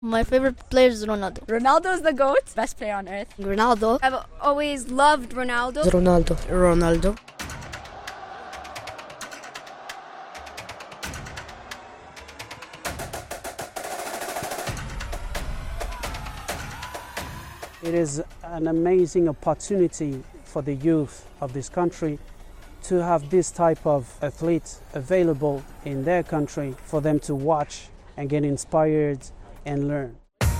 My favorite player is Ronaldo. Ronaldo's the GOAT, best player on earth. Ronaldo. I've always loved Ronaldo. Ronaldo. Ronaldo. It is an amazing opportunity for the youth of this country to have this type of athlete available in their country for them to watch and get inspired and learn.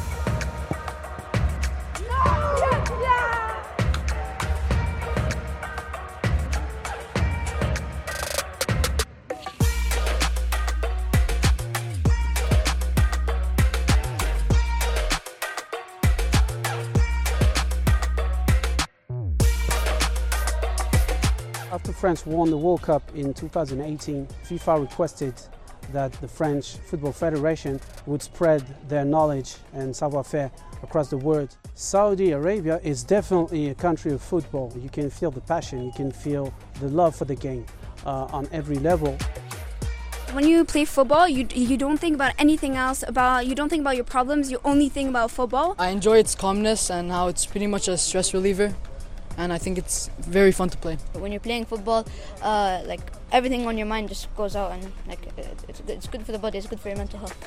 After France won the World Cup in 2018, FIFA requested that the French Football Federation would spread their knowledge and savoir-faire across the world. Saudi Arabia is definitely a country of football. You can feel the passion, you can feel the love for the game on every level. When you play football, you don't think about anything else. You don't think about your problems, you only think about football. I enjoy its calmness and how it's pretty much a stress reliever. And I think it's very fun to play. When you're playing football, like everything on your mind just goes out, and like it's good for the body, it's good for your mental health.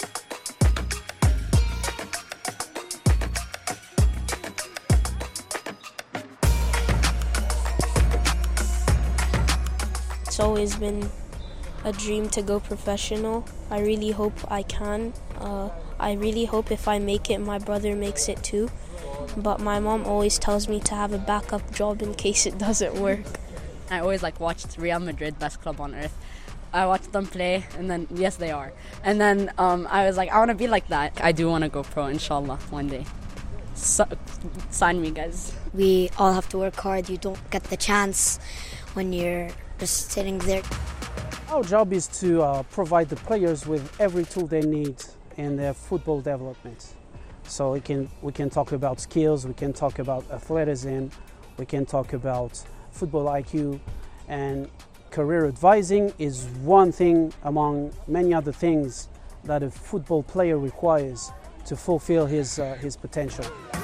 It's always been a dream to go professional. I really hope I can. I really hope if I make it, my brother makes it too. But my mom always tells me to have a backup job in case it doesn't work. I always watched Real Madrid, best club on earth. I watched them play, and then yes, they are. And then I was like, I want to be like that. I do want to go pro, inshallah, one day. So, sign me, guys. We all have to work hard. You don't get the chance when you're just sitting there. Our job is to provide the players with every tool they need in their football development. So we can talk about skills, we can talk about athleticism, we can talk about football IQ, and career advising is one thing among many other things that a football player requires to fulfill his potential.